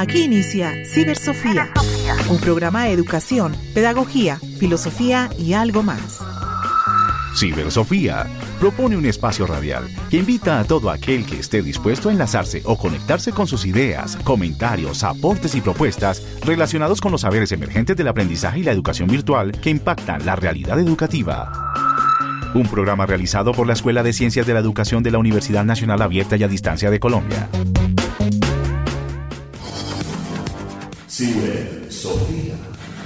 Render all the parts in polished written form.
Aquí inicia Cibersofía, un programa de educación, pedagogía, filosofía y algo más. Cibersofía propone un espacio radial que invita a todo aquel que esté dispuesto a enlazarse o conectarse con sus ideas, comentarios, aportes y propuestas relacionados con los saberes emergentes del aprendizaje y la educación virtual que impactan la realidad educativa. Un programa realizado por la Escuela de Ciencias de la Educación de la Universidad Nacional Abierta y a Distancia de Colombia. Cibersofía.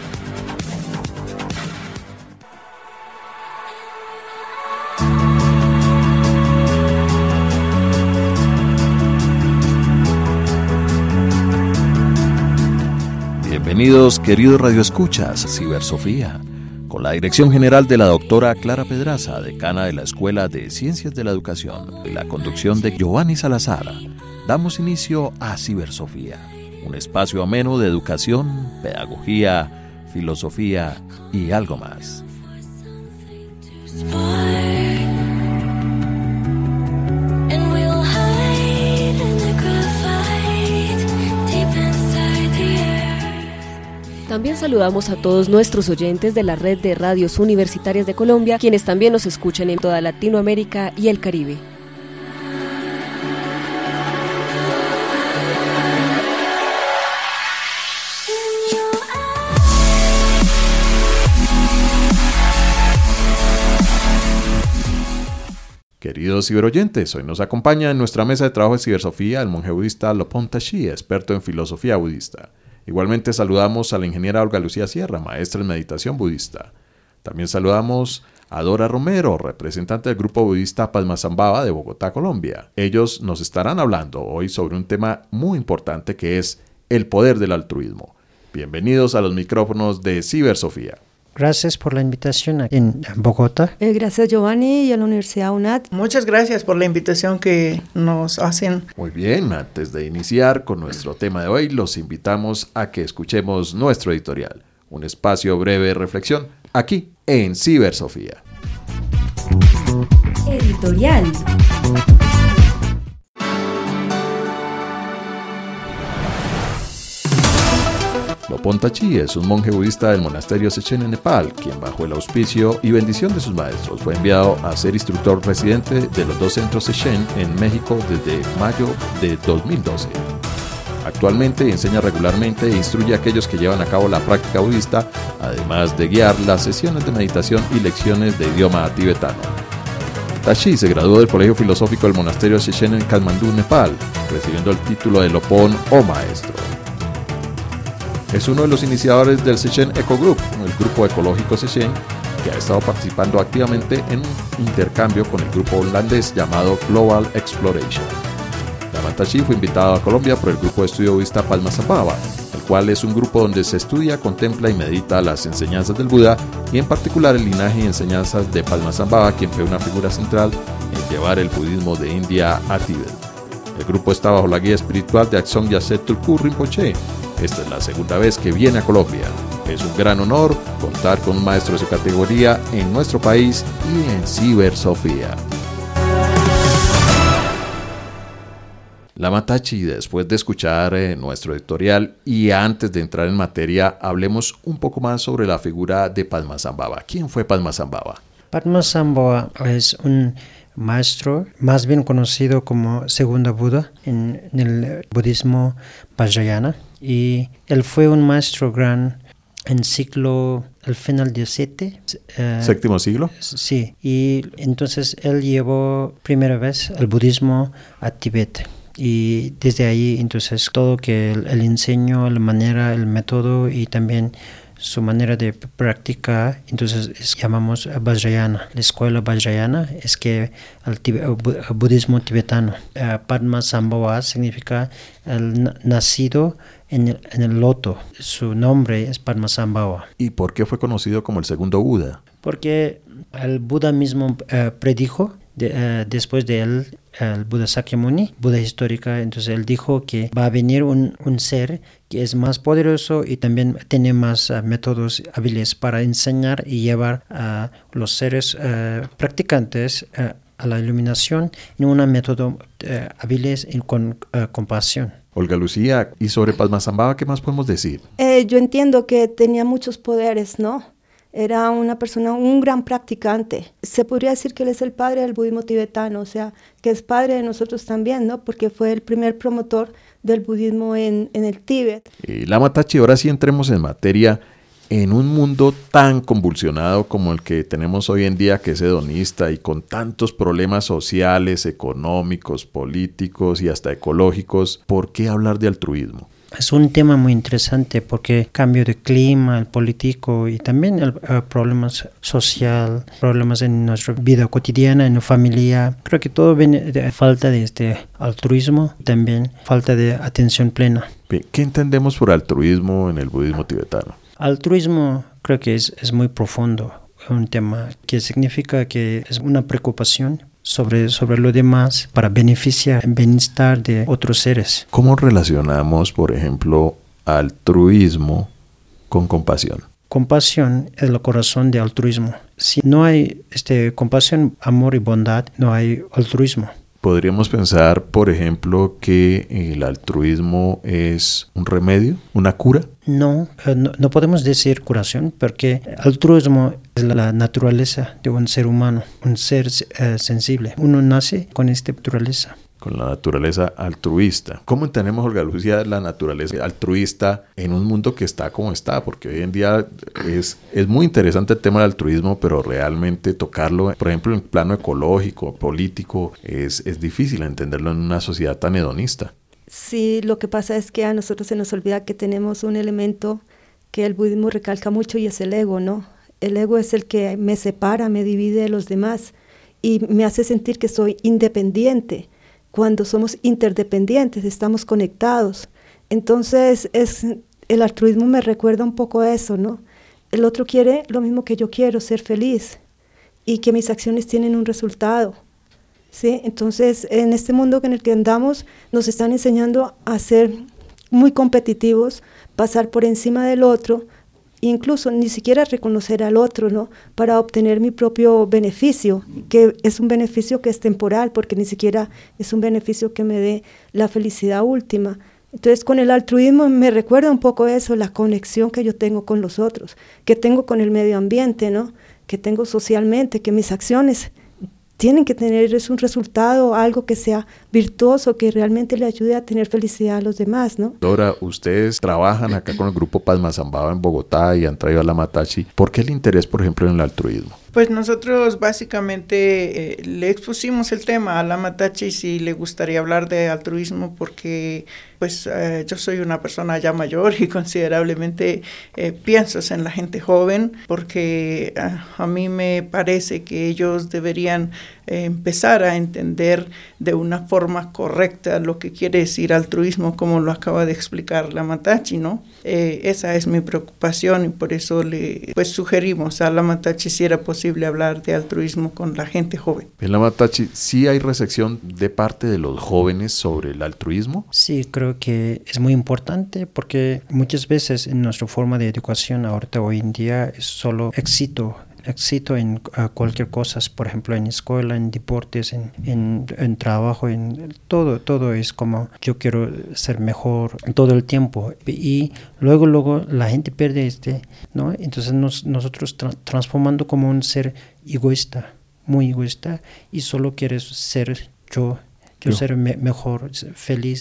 Bienvenidos, queridos radioescuchas, Cibersofía, con la dirección general de la doctora Clara Pedraza, decana de la Escuela de Ciencias de la Educación, y la conducción de Giovanni Salazar. Damos inicio a Cibersofía, un espacio ameno de educación, pedagogía, filosofía y algo más. También saludamos a todos nuestros oyentes de la red de radios universitarias de Colombia, quienes también nos escuchan en toda Latinoamérica y el Caribe. Queridos ciberoyentes, hoy nos acompaña en nuestra mesa de trabajo de Cibersofía el monje budista Lopon Tashi, experto en filosofía budista. Igualmente saludamos a la ingeniera Olga Lucía Sierra, maestra en meditación budista. También saludamos a Dora Romero, representante del grupo budista Padmasambhava de Bogotá, Colombia. Ellos nos estarán hablando hoy sobre un tema muy importante que es el poder del altruismo. Bienvenidos a los micrófonos de Cibersofía. Gracias por la invitación en Bogotá. Gracias Giovanni y a la Universidad UNAT. Muchas gracias por la invitación que nos hacen. Muy bien, antes de iniciar con nuestro tema de hoy, los invitamos a que escuchemos nuestro editorial, un espacio breve de reflexión, aquí en Cibersofía. Editorial. Lopon Tashi es un monje budista del monasterio Sechen en Nepal, quien bajo el auspicio y bendición de sus maestros fue enviado a ser instructor residente de los dos centros Sechen en México desde mayo de 2012. Actualmente enseña regularmente e instruye a aquellos que llevan a cabo la práctica budista, además de guiar las sesiones de meditación y lecciones de idioma tibetano. Tashi se graduó del Colegio Filosófico del Monasterio Sechen en Katmandú, Nepal, recibiendo el título de Lopon o Maestro. Es uno de los iniciadores del Sechen Eco Group, el grupo ecológico Sechen, que ha estado participando activamente en un intercambio con el grupo holandés llamado Global Exploration. Lama Tashi fue invitado a Colombia por el grupo de estudio budista Padmasambhava, el cual es un grupo donde se estudia, contempla y medita las enseñanzas del Buda y en particular el linaje y enseñanzas de Padmasambhava, quien fue una figura central en llevar el budismo de India a Tíbet. El grupo está bajo la guía espiritual de Akson Yatsen Tulku Rinpoche. Esta es la segunda vez que viene a Colombia. Es un gran honor contar con un maestro de su categoría en nuestro país y en Cibersofía. Lama Tashi, después de escuchar nuestro editorial y antes de entrar en materia, hablemos un poco más sobre la figura de Padmasambhava. ¿Quién fue Padmasambhava? Padmasambhava es un maestro, más bien conocido como segundo Buda en el budismo Vajrayana, y él fue un maestro gran en el final del ¿Séptimo siglo? Sí, y entonces él llevó primera vez el budismo a Tíbet. Y desde ahí, entonces, todo que él enseñó, la manera, el método y también su manera de practicar, entonces llamamos Vajrayana. La escuela Vajrayana es que el budismo tibetano. Padmasambhava significa el nacido en el loto. Su nombre es Padmasambhava. ¿Y por qué fue conocido como el segundo Buda? Porque el Buda mismo predijo, después de él, el Buda Sakyamuni, Buda histórica, entonces él dijo que va a venir un ser que es más poderoso y también tiene más métodos hábiles para enseñar y llevar a los seres practicantes a la iluminación en un método hábiles y con compasión. Olga Lucía, y sobre Padmasambhava, ¿qué más podemos decir? Yo entiendo que tenía muchos poderes, ¿no? Era una persona, un gran practicante. Se podría decir que él es el padre del budismo tibetano, o sea, que es padre de nosotros también, ¿no? Porque fue el primer promotor del budismo en el Tíbet. Lama Tachi, ahora sí entremos en materia. En un mundo tan convulsionado como el que tenemos hoy en día, que es hedonista y con tantos problemas sociales, económicos, políticos y hasta ecológicos, ¿por qué hablar de altruismo? Es un tema muy interesante porque cambio de clima, el político y también el problemas social, problemas en nuestra vida cotidiana, en la familia. Creo que todo viene de falta de este altruismo, también falta de atención plena. ¿Qué entendemos por altruismo en el budismo tibetano? Altruismo creo que es muy profundo, un tema que significa que es una preocupación sobre lo demás para beneficiar el bienestar de otros seres. ¿Cómo relacionamos, por ejemplo, altruismo con compasión? Compasión es el corazón de altruismo. Si no hay compasión, amor y bondad, no hay altruismo. ¿Podríamos pensar, por ejemplo, que el altruismo es un remedio, una cura? No podemos decir curación, porque altruismo es la naturaleza de un ser humano, un ser sensible. Uno nace con esta naturaleza. Con la naturaleza altruista. ¿Cómo entendemos, Olga Lucía, la naturaleza altruista en un mundo que está como está? Porque hoy en día es muy interesante el tema del altruismo, pero realmente tocarlo, por ejemplo, en plano ecológico, político, es difícil entenderlo en una sociedad tan hedonista. Sí, lo que pasa es que a nosotros se nos olvida que tenemos un elemento que el budismo recalca mucho y es el ego, ¿no? El ego es el que me separa, me divide de los demás y me hace sentir que soy independiente. Cuando somos interdependientes, estamos conectados. Entonces, el altruismo me recuerda un poco a eso, ¿no? El otro quiere lo mismo que yo quiero, ser feliz, y que mis acciones tienen un resultado, ¿sí? Entonces, en este mundo en el que andamos, nos están enseñando a ser muy competitivos, pasar por encima del otro, incluso ni siquiera reconocer al otro, ¿no? Para obtener mi propio beneficio, que es un beneficio que es temporal, porque ni siquiera es un beneficio que me dé la felicidad última. Entonces, con el altruismo me recuerda un poco eso, la conexión que yo tengo con los otros, que tengo con el medio ambiente, ¿no? Que tengo socialmente, que mis acciones tienen que tener un resultado, algo que sea virtuoso, que realmente le ayude a tener felicidad a los demás, ¿no? Dora, ustedes trabajan acá con el grupo Padmasambhava en Bogotá y han traído a Lama Tachi. ¿Por qué el interés, por ejemplo, en el altruismo? Pues nosotros básicamente le expusimos el tema a Lama Tachi si le gustaría hablar de altruismo porque pues yo soy una persona ya mayor y considerablemente pienso en la gente joven porque a mí me parece que ellos deberían empezar a entender de una forma correcta lo que quiere decir altruismo, como lo acaba de explicar Lama Tachi, ¿no? Esa es mi preocupación y por eso le sugerimos a Lama Tachi si era posible hablar de altruismo con la gente joven. En Lama Tachi, ¿sí hay recepción de parte de los jóvenes sobre el altruismo? Sí, creo que es muy importante porque muchas veces en nuestra forma de educación ahorita hoy en día es solo éxito en cualquier cosa, por ejemplo en escuela, en deportes, en trabajo, en todo es como yo quiero ser mejor todo el tiempo y luego la gente pierde ¿no? Entonces nosotros transformando como un ser egoísta, muy egoísta y solo quieres ser yo ser mejor, feliz,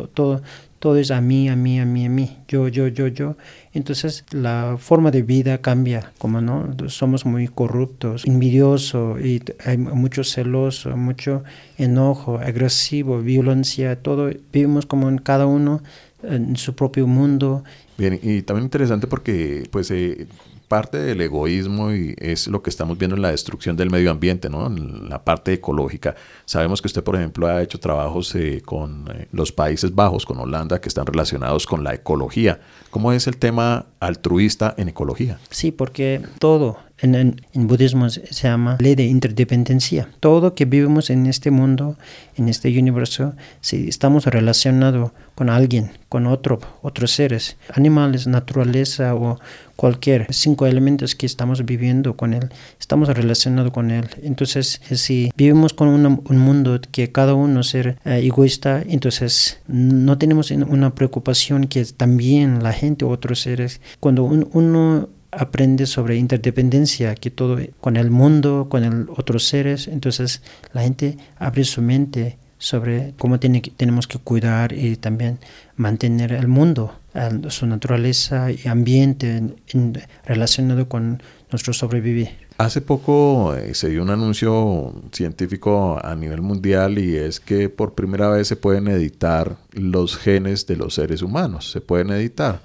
todo es a mí, yo. Entonces la forma de vida cambia, como no, somos muy corruptos, envidiosos y hay mucho celoso, mucho enojo, agresivo, violencia, todo, vivimos como en cada uno en su propio mundo. Bien, y también interesante porque pues parte del egoísmo y es lo que estamos viendo en la destrucción del medio ambiente, ¿no? En la parte ecológica. Sabemos que usted, por ejemplo, ha hecho trabajos con los Países Bajos, con Holanda, que están relacionados con la ecología. ¿Cómo es el tema altruista en ecología? Sí, porque todo En budismo se llama ley de interdependencia. Todo que vivimos en este mundo, en este universo, si estamos relacionados con alguien, con otros seres, animales, naturaleza o cualquier 5 elementos que estamos viviendo con él, estamos relacionados con él. Entonces, si vivimos con un mundo que cada uno ser egoísta, entonces no tenemos una preocupación que también la gente o otros seres, cuando uno aprende sobre interdependencia, que todo con el mundo, con otros seres, entonces la gente abre su mente sobre cómo tenemos que cuidar y también mantener el mundo, su naturaleza y ambiente relacionado con nuestro sobrevivir. Hace poco se dio un anuncio científico a nivel mundial y es que por primera vez se pueden editar los genes de los seres humanos, se pueden editar.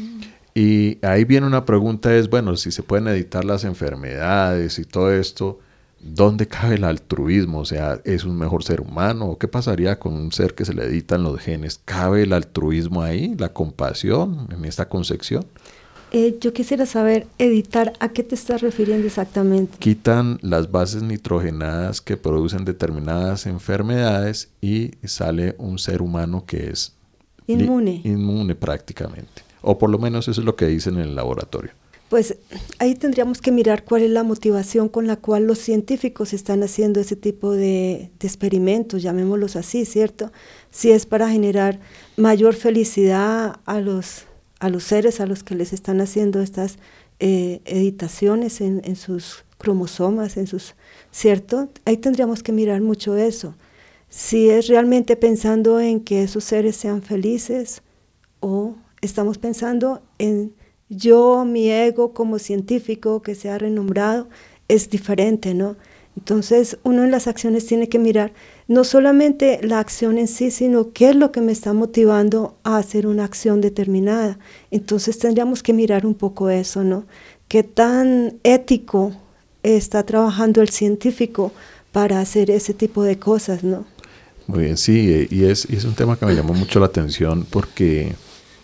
Y ahí viene una pregunta, es, bueno, si se pueden editar las enfermedades y todo esto, ¿dónde cabe el altruismo? O sea, ¿es un mejor ser humano? ¿O qué pasaría con un ser que se le editan los genes? ¿Cabe el altruismo ahí, la compasión en esta concepción? Yo quisiera saber, editar, ¿a qué te estás refiriendo exactamente? Quitan las bases nitrogenadas que producen determinadas enfermedades y sale un ser humano que es inmune prácticamente. O por lo menos eso es lo que dicen en el laboratorio. Pues ahí tendríamos que mirar cuál es la motivación con la cual los científicos están haciendo ese tipo de experimentos, llamémoslos así, ¿cierto? Si es para generar mayor felicidad a los seres a los que les están haciendo estas editaciones en sus cromosomas, ¿cierto? Ahí tendríamos que mirar mucho eso. Si es realmente pensando en que esos seres sean felices o estamos pensando en mi ego como científico que se ha renombrado, es diferente, ¿no? Entonces, uno en las acciones tiene que mirar no solamente la acción en sí, sino qué es lo que me está motivando a hacer una acción determinada. Entonces, tendríamos que mirar un poco eso, ¿no? ¿Qué tan ético está trabajando el científico para hacer ese tipo de cosas, ¿no? Muy bien, sí, y es un tema que me llamó mucho la atención porque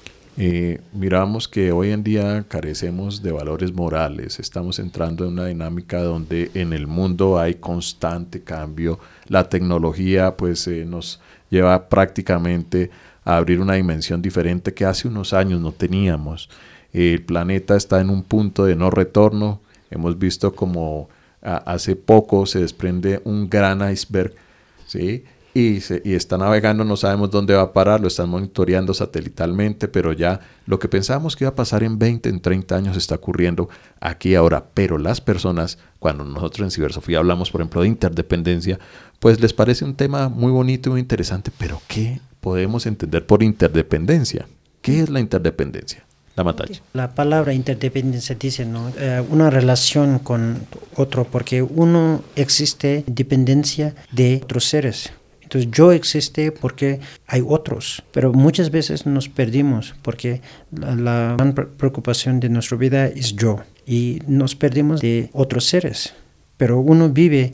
miramos que hoy en día carecemos de valores morales, estamos entrando en una dinámica donde en el mundo hay constante cambio, la tecnología pues nos lleva prácticamente a abrir una dimensión diferente que hace unos años no teníamos. El planeta está en un punto de no retorno, hemos visto como hace poco se desprende un gran iceberg, ¿sí? Y está navegando, no sabemos dónde va a parar, lo están monitoreando satelitalmente, pero ya lo que pensábamos que iba a pasar en 20, en 30 años está ocurriendo aquí ahora. Pero las personas, cuando nosotros en Cibersofía hablamos, por ejemplo, de interdependencia, pues les parece un tema muy bonito y muy interesante, pero ¿qué podemos entender por interdependencia? ¿Qué es la interdependencia? La Matachi. La palabra interdependencia dice, ¿no? Una relación con otro, porque uno existe dependencia de otros seres. Entonces yo existe porque hay otros, pero muchas veces nos perdimos porque la gran preocupación de nuestra vida es yo y nos perdimos de otros seres. Pero uno vive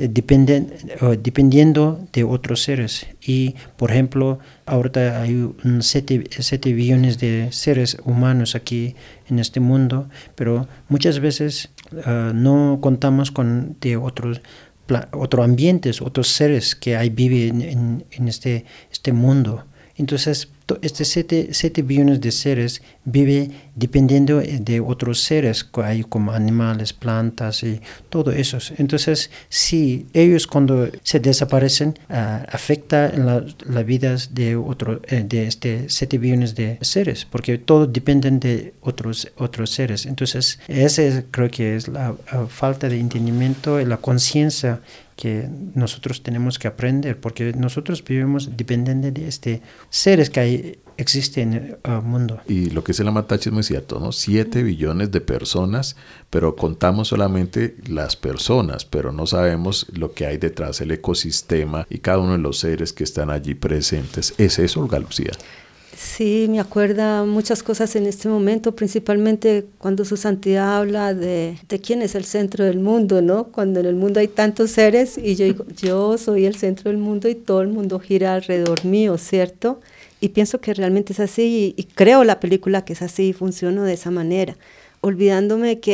dependiendo de otros seres. Y, por ejemplo, ahorita hay 7 billones de seres humanos aquí en este mundo, pero muchas veces no contamos con de otros ambientes, otros seres que viven en este mundo. Entonces, estos 7 billones de seres viven dependiendo de otros seres que hay como animales, plantas y todo eso. Entonces, si ellos cuando se desaparecen, afecta la vida de 7 billones de seres, porque todos dependen de otros seres. Entonces, ese creo que es la falta de entendimiento y la conciencia que nosotros tenemos que aprender, porque nosotros vivimos dependiendo de seres que existen en el mundo. Y lo que dice la Matachi es muy cierto, ¿no? 7 billones de personas, pero contamos solamente las personas, pero no sabemos lo que hay detrás, el ecosistema y cada uno de los seres que están allí presentes. ¿Es eso, Olga Lucía? Sí, me acuerda muchas cosas en este momento, principalmente cuando su santidad habla de quién es el centro del mundo, ¿no? Cuando en el mundo hay tantos seres y yo digo, yo soy el centro del mundo y todo el mundo gira alrededor mío, ¿cierto? Y pienso que realmente es así y creo la película que es así y funciona de esa manera, olvidándome que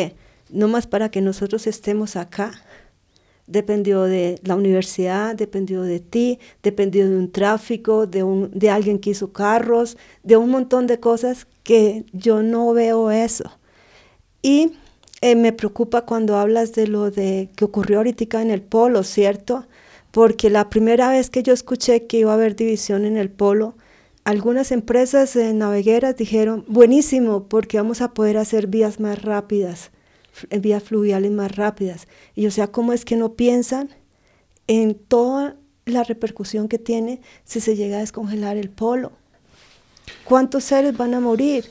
nomás para que nosotros estemos acá. Dependió de la universidad, dependió de ti, dependió de un tráfico, de alguien que hizo carros, de un montón de cosas que yo no veo eso. Y me preocupa cuando hablas de lo que ocurrió ahorita en el polo, ¿cierto? Porque la primera vez que yo escuché que iba a haber división en el polo, algunas empresas navegueras dijeron, buenísimo, porque vamos a poder hacer vías más rápidas, vías fluviales más rápidas. Y o sea, ¿cómo es que no piensan en toda la repercusión que tiene si se llega a descongelar el polo? ¿Cuántos seres van a morir?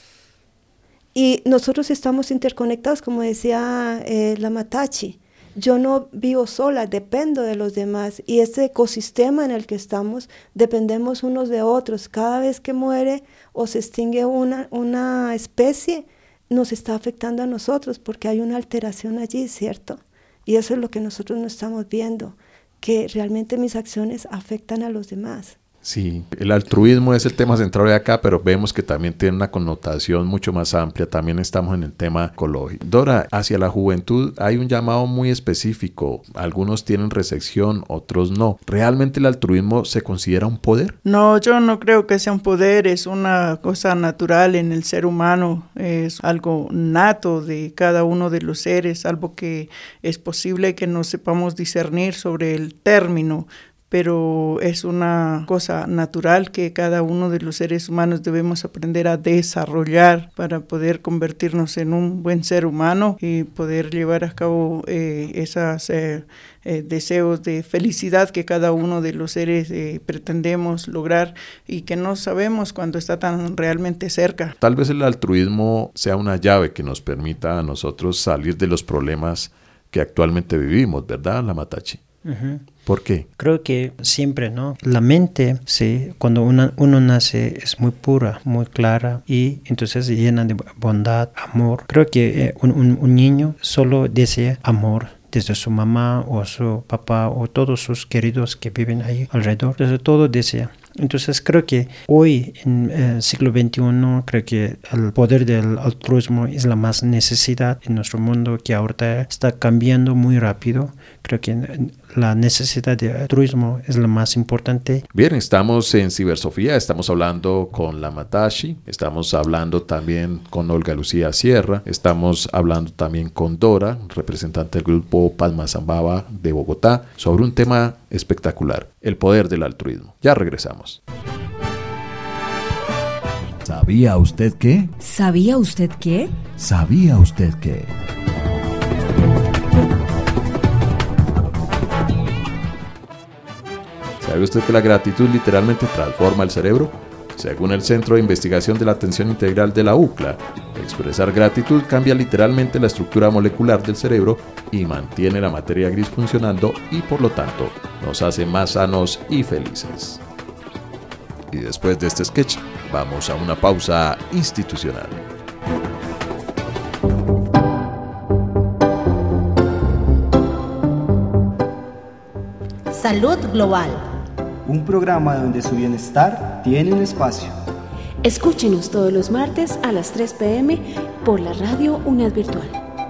Y nosotros estamos interconectados, como decía la Matachi. Yo no vivo sola, dependo de los demás. Y este ecosistema en el que estamos, dependemos unos de otros. Cada vez que muere o se extingue una especie, nos está afectando a nosotros porque hay una alteración allí, ¿cierto? Y eso es lo que nosotros no estamos viendo, que realmente mis acciones afectan a los demás. Sí, el altruismo es el tema central de acá, pero vemos que también tiene una connotación mucho más amplia. También estamos en el tema ecológico. Dora, hacia la juventud hay un llamado muy específico. Algunos tienen recepción, otros no. ¿Realmente el altruismo se considera un poder? No, yo no creo que sea un poder. Es una cosa natural en el ser humano. Es algo nato de cada uno de los seres, algo que es posible que no sepamos discernir sobre el término, pero es una cosa natural que cada uno de los seres humanos debemos aprender a desarrollar para poder convertirnos en un buen ser humano y poder llevar a cabo esos deseos de felicidad que cada uno de los seres pretendemos lograr y que no sabemos cuándo está tan realmente cerca. Tal vez el altruismo sea una llave que nos permita a nosotros salir de los problemas que actualmente vivimos, ¿verdad, la Matachi? Uh-huh. ¿Por qué? Creo que siempre, ¿no? La mente, sí, cuando uno nace es muy pura, muy clara y entonces llena de bondad, amor. Creo que un niño solo desea amor desde su mamá o su papá o todos sus queridos que viven ahí alrededor. Entonces todo desea. Entonces creo que hoy en el siglo XXI creo que el poder del altruismo es la más necesidad en nuestro mundo que ahorita está cambiando muy rápido. Creo que la necesidad de altruismo es la más importante. Bien, estamos en Cibersofía, estamos hablando con la Matachi, estamos hablando también con Olga Lucía Sierra, estamos hablando también con Dora, representante del grupo Palma Zambaba de Bogotá, sobre un tema espectacular, el poder del altruismo. Ya regresamos. ¿Sabía usted qué? ¿Sabía usted qué? ¿Sabía usted qué? ¿Sabe usted que la gratitud literalmente transforma el cerebro? Según el Centro de Investigación de la Atención Integral de la UCLA, expresar gratitud cambia literalmente la estructura molecular del cerebro y mantiene la materia gris funcionando y por lo tanto nos hace más sanos y felices. Y después de este sketch, vamos a una pausa institucional. Salud Global. Un programa donde su bienestar tiene un espacio. Escúchenos todos los martes a las 3 p.m. por la radio UNED Virtual.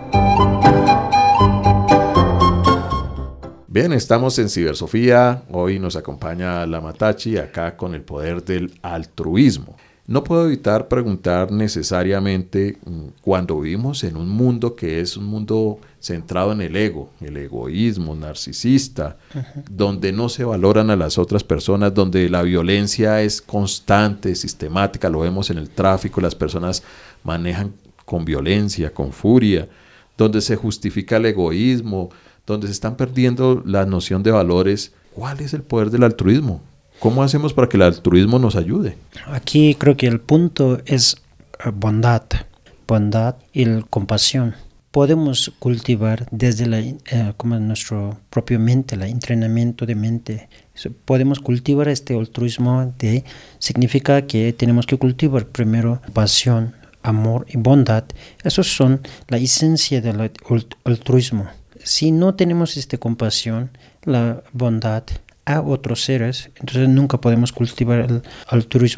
Bien, estamos en Cibersofía. Hoy nos acompaña la Matachi acá con el poder del altruismo. No puedo evitar preguntar necesariamente, cuando vivimos en un mundo que es un mundo centrado en el ego, el egoísmo narcisista, donde no se valoran a las otras personas, donde la violencia es constante, sistemática, lo vemos en el tráfico, las personas manejan con violencia, con furia, donde se justifica el egoísmo, donde se están perdiendo la noción de valores. ¿Cuál es el poder del altruismo? ¿Cómo hacemos para que el altruismo nos ayude? Aquí creo que el punto es bondad y compasión. Podemos cultivar desde como nuestro propio mente, el entrenamiento de mente. Podemos cultivar este altruismo significa que tenemos que cultivar primero pasión, amor y bondad. Esos son la esencia del altruismo. Si no tenemos compasión, la bondad a otros seres, entonces nunca podemos cultivar el altruismo.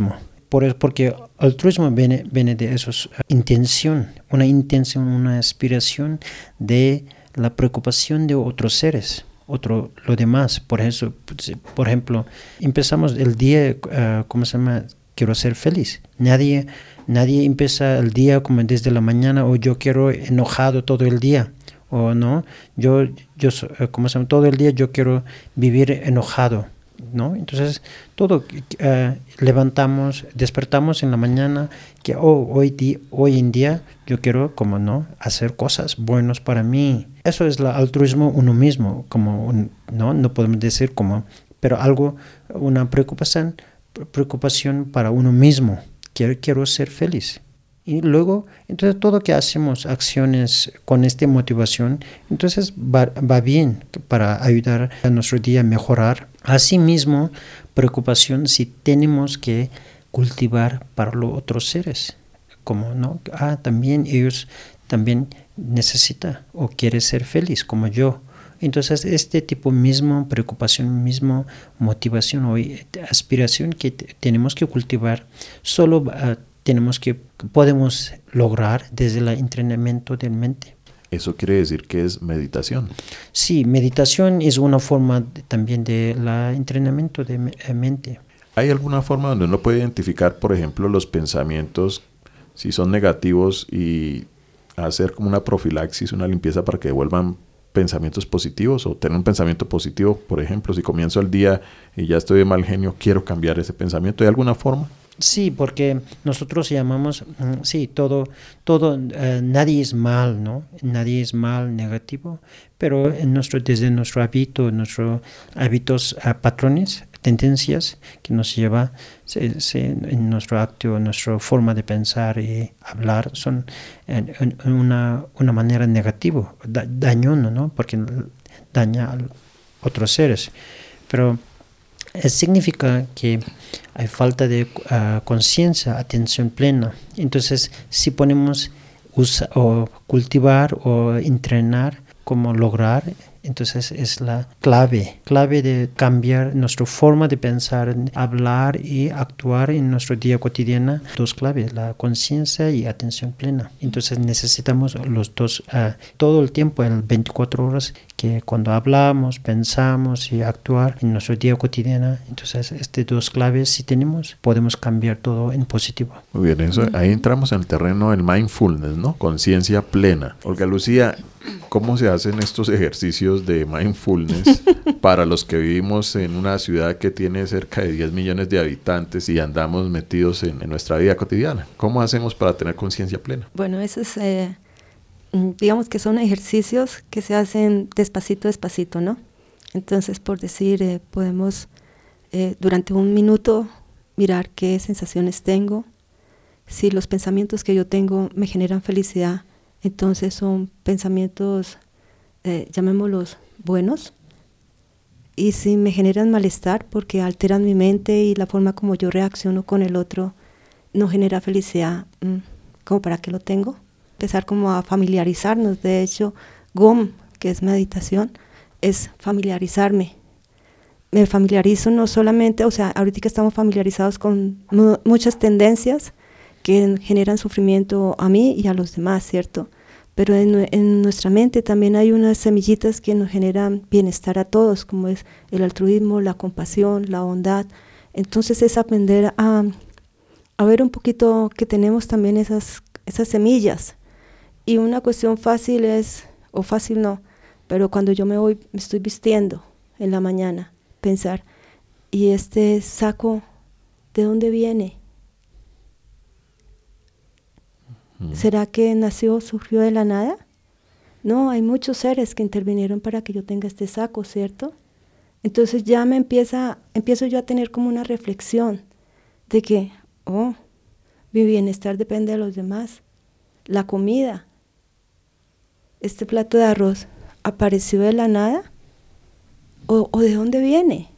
porque altruismo viene de esos intención, una aspiración de la preocupación de otros seres, lo demás. Por eso, por ejemplo, empezamos el día, quiero ser feliz. Nadie empieza el día como desde la mañana, o yo quiero enojado todo el día, o no, yo todo el día yo quiero vivir enojado, ¿no? Entonces todo despertamos en la mañana que hoy en día yo quiero hacer cosas buenas para mí. Eso es el altruismo uno mismo, no podemos decir pero una preocupación para uno mismo. Quiero ser feliz. Y luego, entonces todo que hacemos, acciones con esta motivación, entonces va bien para ayudar a nuestro día a mejorar. Asimismo, preocupación si tenemos que cultivar para los otros seres, también ellos también necesitan o quieren ser feliz como yo. Entonces, este tipo mismo preocupación, mismo motivación o aspiración que tenemos que cultivar, solo podemos lograr desde el entrenamiento de mente. ¿Eso quiere decir que es meditación? Sí, meditación es una forma también de entrenamiento de mente. ¿Hay alguna forma donde uno puede identificar, por ejemplo, los pensamientos, si son negativos, y hacer como una profilaxis, una limpieza para que devuelvan pensamientos positivos, o tener un pensamiento positivo? Por ejemplo, si comienzo el día y ya estoy de mal genio, quiero cambiar ese pensamiento. ¿Hay alguna forma? Sí, porque nosotros llamamos, nadie es mal, ¿no? Nadie es mal, negativo, pero desde nuestro hábito, nuestros hábitos, patrones, tendencias que nos lleva en nuestro acto, nuestra forma de pensar y hablar son en una manera negativa, dañona, ¿no? Porque daña a otros seres. Pero significa que hay falta de conciencia, atención plena. Entonces, si ponemos o cultivar o entrenar, cómo lograr, entonces es la clave de cambiar nuestra forma de pensar, hablar y actuar en nuestro día cotidiano. Dos claves, la conciencia y atención plena. Entonces necesitamos los dos todo el tiempo, en 24 horas, que cuando hablamos, pensamos y actuar en nuestro día cotidiano, entonces estas dos claves, si tenemos, podemos cambiar todo en positivo. Muy bien, ahí entramos en el terreno del mindfulness, ¿no? Conciencia plena. Olga Lucía, ¿cómo se hacen estos ejercicios de mindfulness para los que vivimos en una ciudad que tiene cerca de 10 millones de habitantes y andamos metidos en nuestra vida cotidiana? ¿Cómo hacemos para tener conciencia plena? Bueno, eso es, digamos que son ejercicios que se hacen despacito, ¿no? Entonces, por decir, podemos durante un minuto mirar qué sensaciones tengo. Si los pensamientos que yo tengo me generan felicidad, entonces son pensamientos, llamémoslos buenos, y si me generan malestar porque alteran mi mente y la forma como yo reacciono con el otro no genera felicidad, ¿cómo para qué lo tengo? Empezar como a familiarizarnos. De hecho, GOM, que es meditación, es familiarizarme. Me familiarizo no solamente, ahorita que estamos familiarizados con muchas tendencias que generan sufrimiento a mí y a los demás, ¿cierto? Pero en nuestra mente también hay unas semillitas que nos generan bienestar a todos, como es el altruismo, la compasión, la bondad. Entonces es aprender a ver un poquito que tenemos también esas semillas. Y una cuestión fácil fácil no, pero cuando yo me estoy vistiendo en la mañana, pensar, ¿y este saco de dónde viene? ¿Será que surgió de la nada? No, hay muchos seres que intervinieron para que yo tenga este saco, ¿cierto? Entonces ya empiezo yo a tener como una reflexión de que, mi bienestar depende de los demás. La comida, este plato de arroz, ¿apareció de la nada? ¿O de dónde viene?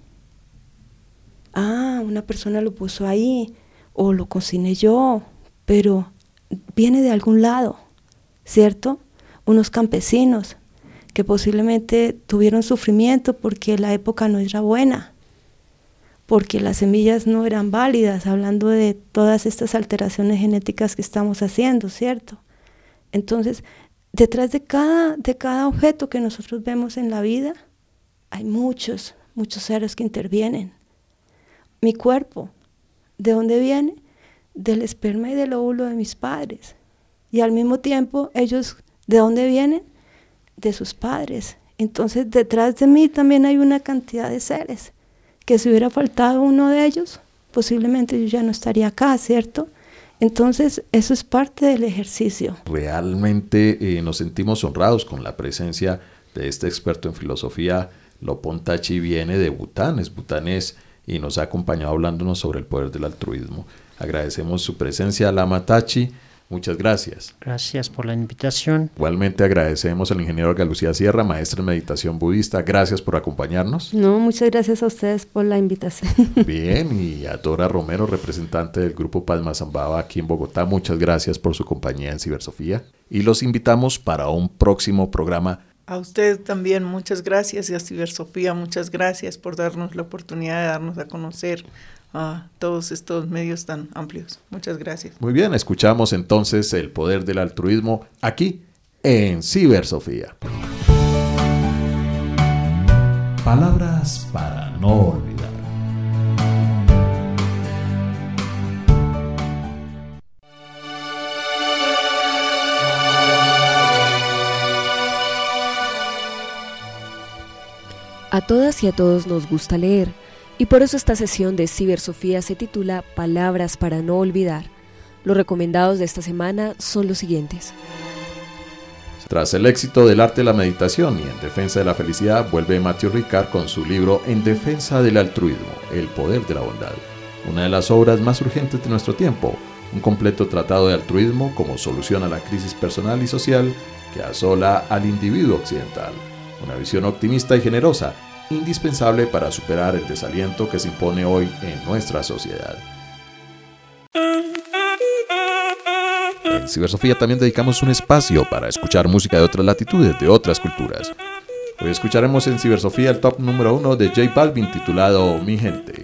Una persona lo puso ahí, o lo cociné yo, pero viene de algún lado, ¿cierto? Unos campesinos que posiblemente tuvieron sufrimiento porque la época no era buena, porque las semillas no eran válidas, hablando de todas estas alteraciones genéticas que estamos haciendo, ¿cierto? Entonces, detrás de cada objeto que nosotros vemos en la vida, hay muchos seres que intervienen. Mi cuerpo, ¿de dónde viene? Del esperma y del óvulo de mis padres. Y al mismo tiempo, ellos, ¿de dónde vienen? De sus padres. Entonces, detrás de mí también hay una cantidad de seres, que si hubiera faltado uno de ellos, posiblemente yo ya no estaría acá, ¿cierto? Entonces, eso es parte del ejercicio. Realmente nos sentimos honrados con la presencia de este experto en filosofía. Lopon Tachi viene de Bután, es butanés, y nos ha acompañado hablándonos sobre el poder del altruismo. Agradecemos su presencia, Lama Tachi. Muchas gracias. Gracias por la invitación. Igualmente agradecemos al ingeniero Olga Lucía Sierra, maestra en meditación budista. Gracias por acompañarnos. No, muchas gracias a ustedes por la invitación. Bien, y a Dora Romero, representante del grupo Palma Zambaba aquí en Bogotá. Muchas gracias por su compañía en Cibersofía. Y los invitamos para un próximo programa. A usted también muchas gracias, y a Cibersofía muchas gracias por darnos la oportunidad de darnos a conocer a todos estos medios tan amplios. Muchas gracias. Muy bien, escuchamos entonces el poder del altruismo aquí en Cibersofía. Palabras para no olvidar. A todas y a todos nos gusta leer, y por eso esta sesión de Cibersofía se titula Palabras para no olvidar. Los recomendados de esta semana son los siguientes. Tras el éxito del arte de la meditación y en defensa de la felicidad, vuelve Matthew Ricard con su libro En defensa del altruismo, el poder de la bondad. Una de las obras más urgentes de nuestro tiempo, un completo tratado de altruismo como solución a la crisis personal y social que asola al individuo occidental. Una visión optimista y generosa, indispensable para superar el desaliento que se impone hoy en nuestra sociedad. En Cibersofía también dedicamos un espacio para escuchar música de otras latitudes, de otras culturas. Hoy escucharemos en Cibersofía el top número 1 de J Balvin titulado Mi Gente.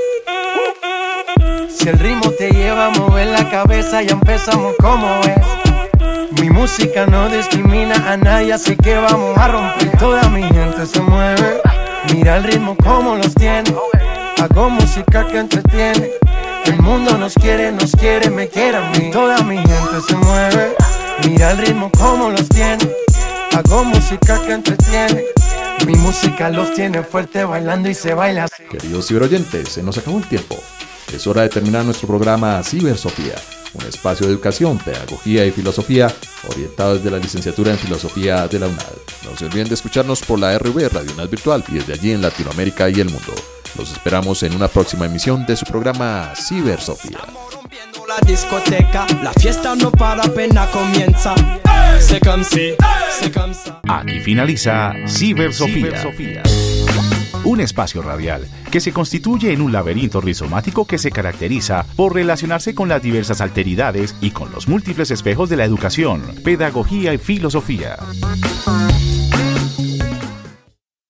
Si el ritmo te lleva a mover la cabeza, ya empezamos como es. Mi música no discrimina a nadie, así que vamos a romper. Toda mi gente se mueve, mira el ritmo como los tiene. Hago música que entretiene. El mundo nos quiere, me quiere a mí. Toda mi gente se mueve, mira el ritmo como los tiene. Hago música que entretiene. Mi música los tiene fuerte bailando y se baila así. Queridos ciberoyentes, se nos acabó el tiempo. Es hora de terminar nuestro programa Cibersofía, un espacio de educación, pedagogía y filosofía orientado desde la licenciatura en filosofía de la UNAD. No se olviden de escucharnos por la RV Radio UNAD Virtual y desde allí en Latinoamérica y el mundo. Los esperamos en una próxima emisión de su programa Cibersofía. La discoteca, la fiesta no para, apenas comienza. Aquí finaliza Cibersofía. Un espacio radial que se constituye en un laberinto rizomático que se caracteriza por relacionarse con las diversas alteridades y con los múltiples espejos de la educación, pedagogía y filosofía.